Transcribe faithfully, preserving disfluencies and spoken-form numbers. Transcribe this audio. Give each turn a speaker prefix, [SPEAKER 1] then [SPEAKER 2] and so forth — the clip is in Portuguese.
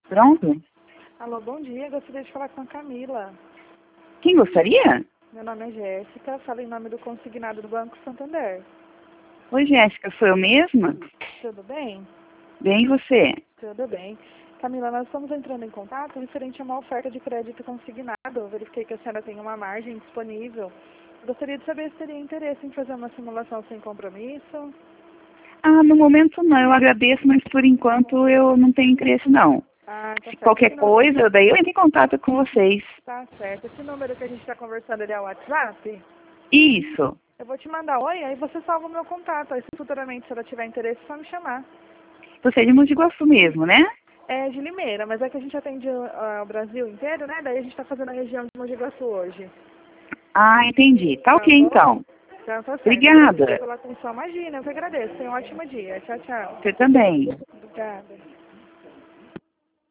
[SPEAKER 1] Pronto?
[SPEAKER 2] Alô, bom dia. Gostaria de falar com a Camila.
[SPEAKER 1] Quem gostaria?
[SPEAKER 2] Meu nome é Jéssica, falo em nome do consignado do Banco Santander.
[SPEAKER 1] Oi, Jéssica, sou eu mesma?
[SPEAKER 2] Tudo bem?
[SPEAKER 1] Bem, e você?
[SPEAKER 2] Tudo bem. Camila, nós estamos entrando em contato referente a uma oferta de crédito consignado. Eu verifiquei que a senhora tem uma margem disponível. Gostaria de saber se teria interesse em fazer uma simulação sem compromisso.
[SPEAKER 1] Ah, no momento não, eu agradeço, mas por enquanto eu não tenho interesse não.
[SPEAKER 2] Ah, tá
[SPEAKER 1] Se
[SPEAKER 2] certo.
[SPEAKER 1] qualquer
[SPEAKER 2] Esse nu-
[SPEAKER 1] coisa, daí eu entro em contato com vocês.
[SPEAKER 2] Tá certo. Esse número que a gente está conversando, ele é o WhatsApp?
[SPEAKER 1] Isso.
[SPEAKER 2] Eu vou te mandar oi, aí você salva o meu contato. Aí se futuramente se ela tiver interesse, é só me chamar.
[SPEAKER 1] Você é de Mogi de Guaçu mesmo, né?
[SPEAKER 2] É de Limeira, mas é que a gente atende uh, o Brasil inteiro, né? Daí a gente está fazendo a região de Mogi Guaçu hoje.
[SPEAKER 1] Ah, entendi. Tá
[SPEAKER 2] Tá
[SPEAKER 1] ok,
[SPEAKER 2] bom?
[SPEAKER 1] então.
[SPEAKER 2] Então tá certo. Obrigada
[SPEAKER 1] Obrigada.
[SPEAKER 2] pela atenção. Imagina, eu que agradeço. Tenha um ótimo dia. Tchau, tchau.
[SPEAKER 1] Você também.
[SPEAKER 2] Obrigada.